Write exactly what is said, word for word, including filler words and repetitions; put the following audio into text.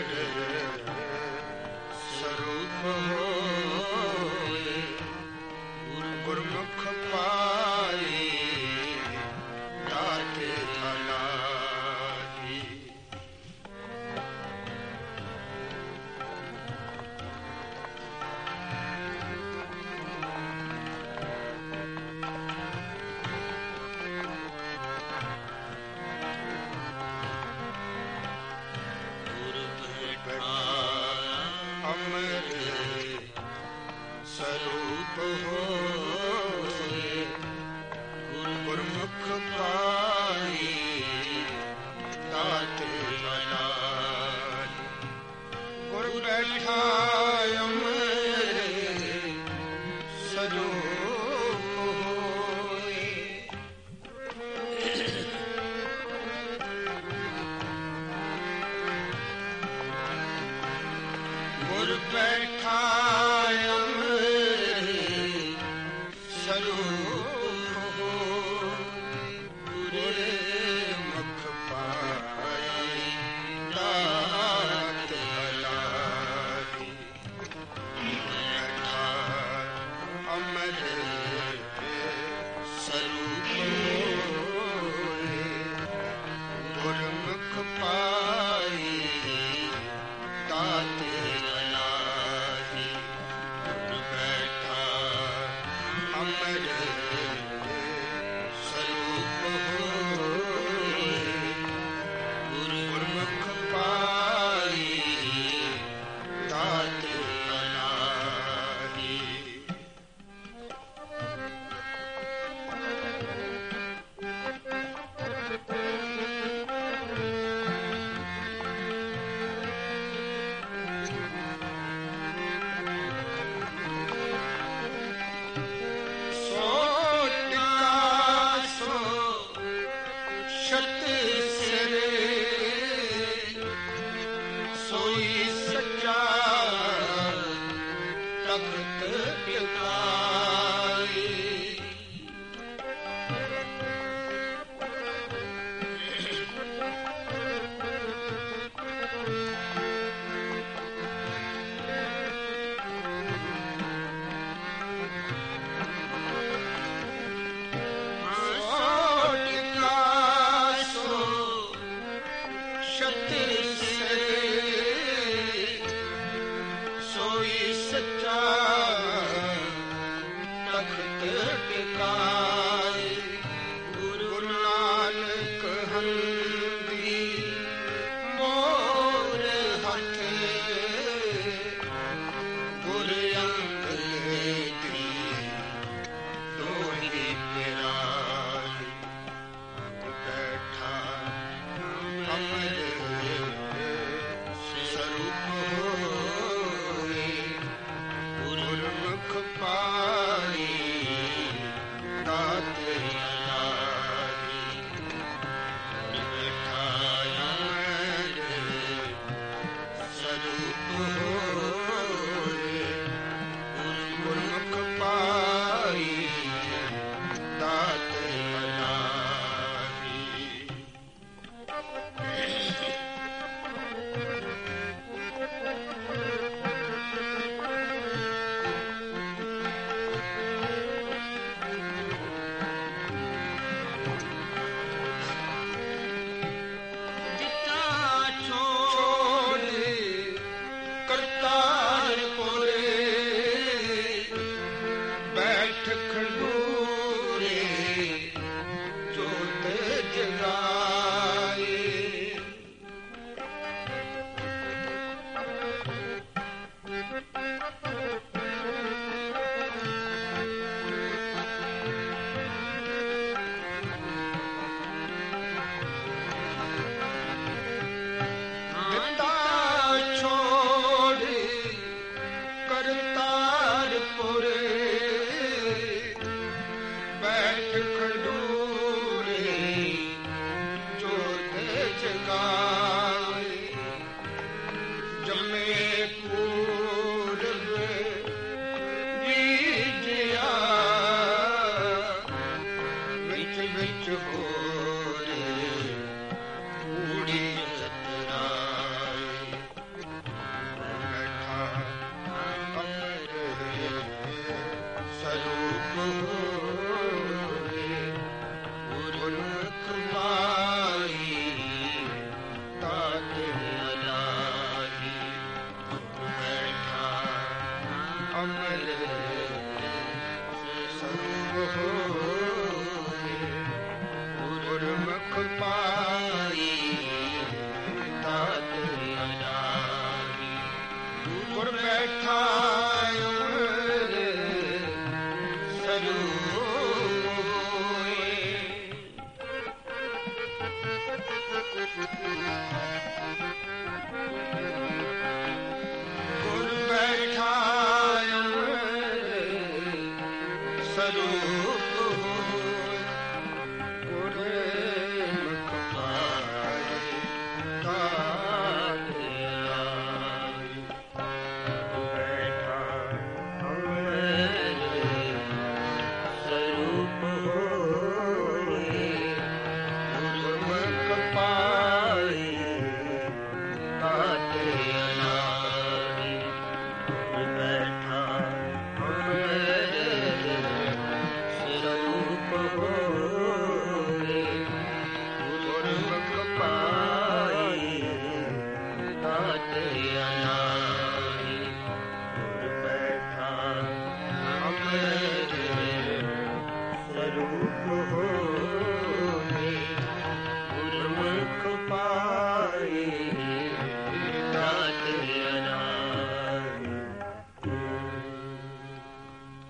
स्वरूप होए, गुरमुख पाई दाते अनादि। स्वरूप होए, गुरमुख पाई दाते अनादि। गुर बैठा अमर स्वरूप होए, गुर बैठा स्वरूप गुरमुख पाई दाते अनादि। बैठा अमर स्वरूप गुरमुख पाई दाते अनादि। बैठा अमर स्वरूप गुरमुख पाई दाते अनादि। सोई सच्चा तख्त टिकाई। सच्चा तख्त टिकाए। गुरु नानक हंदी मोर हथ, गुर अंगदी दोही पिराई। बैठा अमर स्वरूप गुरमुख पाई दाते अनादि। बैठा अमर स्वरूप गुरमुख पाई दाते अनादि। ਕੋਲ